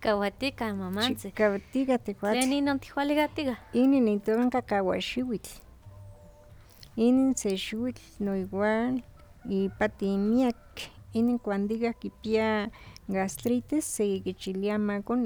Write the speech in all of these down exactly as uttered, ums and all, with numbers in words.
Chihkawatika mamantzin. Chihkawatika tehuatzin. ¿Tlen inon tihualigatika? Inin nitoka kakahuaxiuitl. Inin se xiuitl no igual ipati miak. Inin cuando kipia gastritis sekichilia makoni.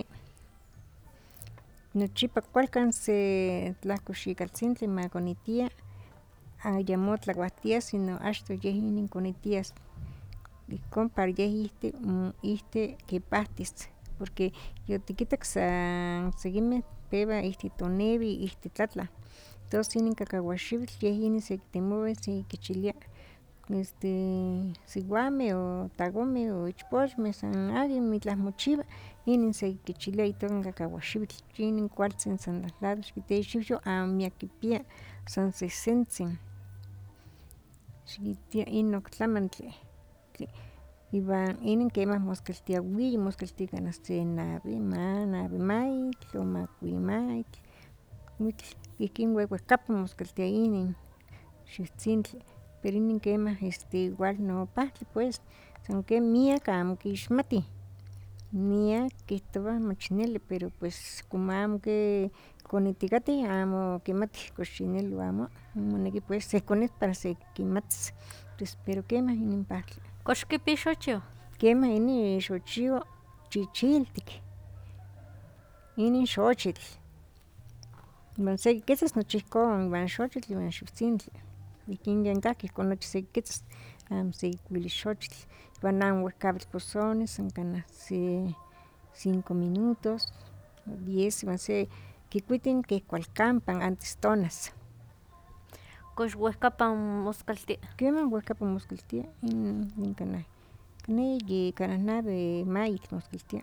Nochipa kualkan se tlahkoxikaltzintli makonitia ayamo tlakuahtia sino achtoh yeh inin konitias ihkon para yeh ihtik ihtik kipahtis porque yotikitak san sekimeh pewa ihtik toneui ihtik tlatlah tos inin kakahuaxiuitl yeh inin sekitemoui sekichilia este siuameh o takomeh o ichpochmeh san akin itlah mochiwa inin sekichilia itoka kakahuaxiuitl inin kualtzin san tlahtlatol xikita ixiuyo amo miak kipia san sesentzin xikitia inon tlamantli iwan inin kemah moskaltia wiyi moskaltia kanah se nawi ma nawi maitl o makuili maitl mitl ihkin wehwehkapa moskaltia inin xiutzintli pero inin kemah este igual no pahtli pues san ken miak amo kixmatih miak kihtowah nochi neli pero pues como amo konitikateh amo kimatih kox neli o amo moneki pues sekonis para sekimatis pues pero kemah inin pahtli. ¿Kox kipi xochion? Kemah inin xochio chichiltik inin xochitl iwan sekiketzas nochi ihkon iwan xochitl iwan xiutzintli ihkin ken kahki ihkon nochi sekikitzas amo sekikuilis xochitl iwan amo wehkawa tiposonis san kanah se cinco minutos o diez iwan se kikuitin keh kualkampan antes tonas. ¿Kox wehkapan moskaltia? Kemah wehkapan moskaltia inin kanah eyi kanah nawi mayitl moskaltia.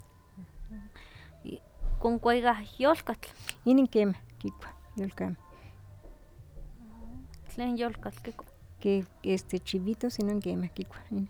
¿Konkua ikah yolkatl? Inin kemah kikuah yolkameh. ¿Tlen yolkatl kikua? Keh este chivitos inon kemah kikuah inin.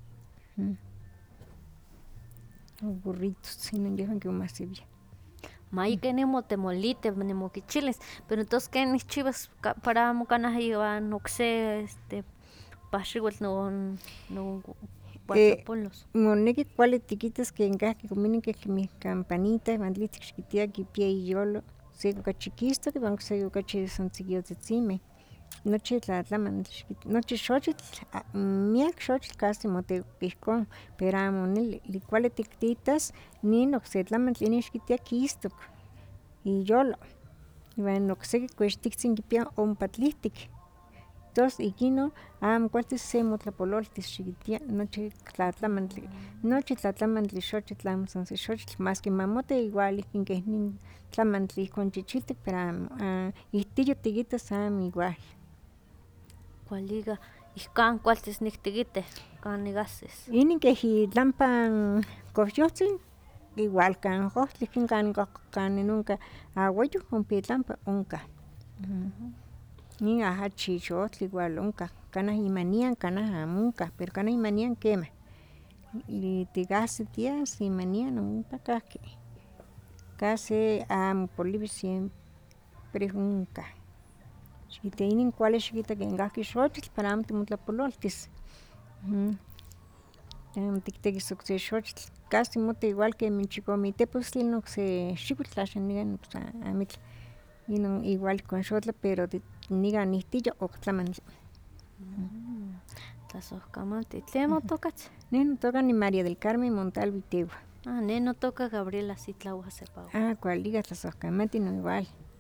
O burritos inon yehuan kinmahsewiah. Mayihki nimotemoliti nimokichilis pero tos ken nikchiwas para amo kanah iwan okse este pahxiuitl no kuatlapolos. Moneki kuali tikitas ken kahki como inin kemih campanita iwan tlitzin xikitia kipia iyolo seki okachi kistok iwan okseki okachi san tzikiotzitzimeh nochi tlatlamantli nochi xochitl miak xochitl casi motekok ihkon pero amo neli kuali tiktitas nin okse tlamantli inin xikitia kistok iyolo iwan okseki kuextiktzin kipia ompa tlihtik tos ikinon amo kualtis se motlapololtis xikitia nochi tlatlamantli nochi tlatlamantli xochitl amo san se xochitl maski mamoti igual ihkin keh nin tlamantli ihkon chichiltik pero amo ihtiyo tikitas amo igual. Kualika ihkan kualtis niktikitih kan nikahsis. Inin keh itlampan kohyohtzin igual kan ohtli ihkin kanin onkah awayoh ompa itlampa onkah. Nin ahachi xohtli igual onkah kanah imanian kanah amo onkah pero kanah imanian kemah tikahsitias imanian ompa kahki casi amo polibi siempre onkah xikita inin kuali xikita ken kahki xochitl para amo timotlapololtis amo tiktekis okse xochitl casi moti igual kemih chikome tepostli inon okse xiuitl axan nikan pues amitlah inon igual ihkon xotla pero nikan ihtiyo ok tlamantli. Tlasohkamati. ¿Tlen motokatzin? Ne notoka niMaría del Carmen Montalvo Itewa. Ah ne notoka Gabriela Sitlauah Sepawa. Ah kualika tlasohkamati no igual.